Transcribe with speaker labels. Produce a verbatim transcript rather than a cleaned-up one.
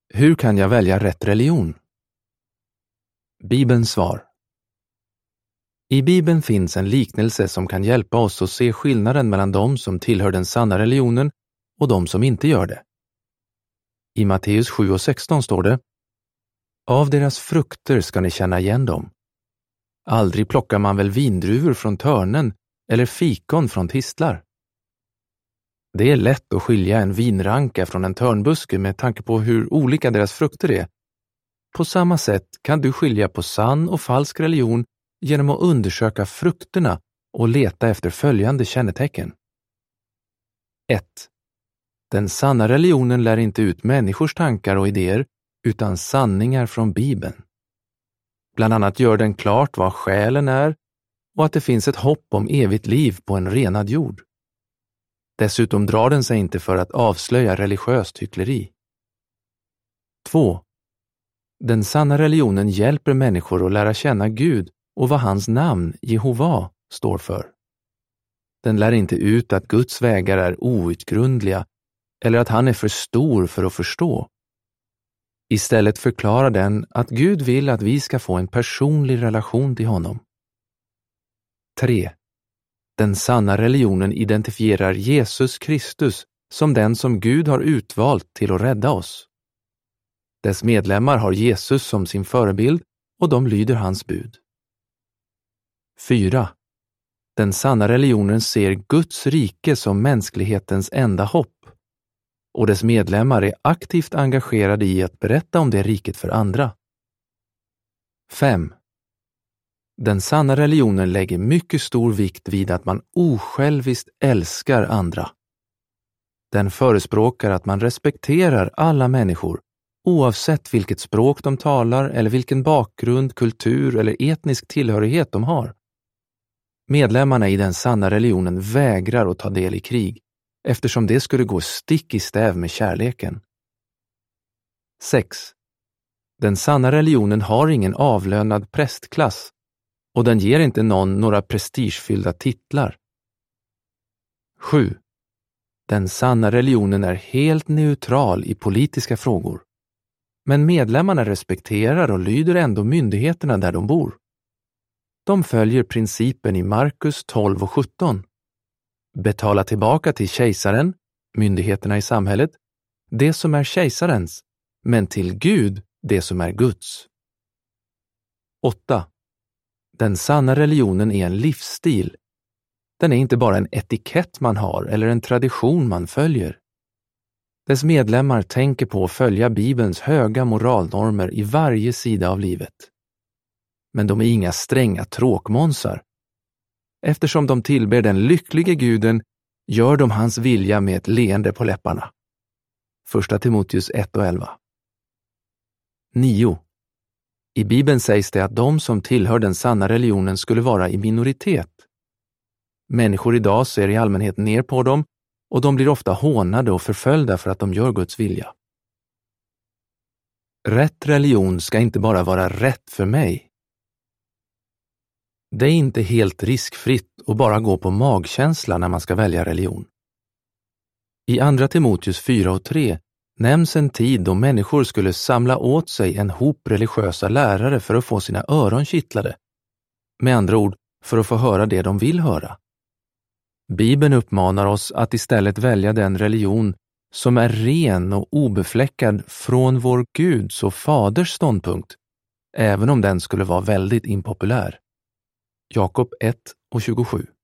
Speaker 1: Hur kan jag välja rätt religion? Bibelns svar. I Bibeln finns en liknelse som kan hjälpa oss att se skillnaden mellan de som tillhör den sanna religionen och de som inte gör det. I Matteus sju och sexton står det: Av deras frukter ska ni känna igen dem. Aldrig plockar man väl vindruvor från törnen eller fikon från tistlar. Det är lätt att skilja en vinranka från en törnbuske med tanke på hur olika deras frukter är. På samma sätt kan du skilja på sann och falsk religion genom att undersöka frukterna och leta efter följande kännetecken. ett. Den sanna religionen lär inte ut människors tankar och idéer utan sanningar från Bibeln. Bland annat gör den klart vad själen är och att det finns ett hopp om evigt liv på en renad jord. Dessutom drar den sig inte för att avslöja religiöst hyckleri. två. Den sanna religionen hjälper människor att lära känna Gud och vad hans namn, Jehova, står för. Den lär inte ut att Guds vägar är outgrundliga eller att han är för stor för att förstå. Istället förklarar den att Gud vill att vi ska få en personlig relation till honom. tre. Den sanna religionen identifierar Jesus Kristus som den som Gud har utvalt till att rädda oss. Dess medlemmar har Jesus som sin förebild och de lyder hans bud. fyra. Den sanna religionen ser Guds rike som mänsklighetens enda hopp och dess medlemmar är aktivt engagerade i att berätta om det riket för andra. fem. Den sanna religionen lägger mycket stor vikt vid att man osjälviskt älskar andra. Den förespråkar att man respekterar alla människor oavsett vilket språk de talar eller vilken bakgrund, kultur eller etnisk tillhörighet de har. Medlemmarna i den sanna religionen vägrar att ta del i krig eftersom det skulle gå stick i stäv med kärleken. sex. Den sanna religionen har ingen avlönad prästklass och den ger inte någon några prestigefyllda titlar. sju. Den sanna religionen är helt neutral i politiska frågor. Men medlemmarna respekterar och lyder ändå myndigheterna där de bor. De följer principen i Markus tolv och sjutton. Betala tillbaka till kejsaren, myndigheterna i samhället, det som är kejsarens, men till Gud det som är Guds. åtta. Den sanna religionen är en livsstil. Den är inte bara en etikett man har eller en tradition man följer. Dess medlemmar tänker på att följa Bibelns höga moralnormer i varje sida av livet. Men de är inga stränga tråkmånsar. Eftersom de tillber den lycklige guden gör de hans vilja med ett leende på läpparna. Första Timoteus ett och elva. nio. I Bibeln sägs det att de som tillhör den sanna religionen skulle vara i minoritet. Människor idag ser i allmänhet ner på dem och de blir ofta hånade och förföljda för att de gör Guds vilja. Rätt religion ska inte bara vara rätt för mig. Det är inte helt riskfritt att bara gå på magkänsla när man ska välja religion. I andra Timoteus fyra och tre nämns en tid då människor skulle samla åt sig en hop religiösa lärare för att få sina öron kittlade. Med andra ord, för att få höra det de vill höra. Bibeln uppmanar oss att istället välja den religion som är ren och obefläckad från vår Guds och Faders ståndpunkt, även om den skulle vara väldigt impopulär. Jakob ett och tjugosju.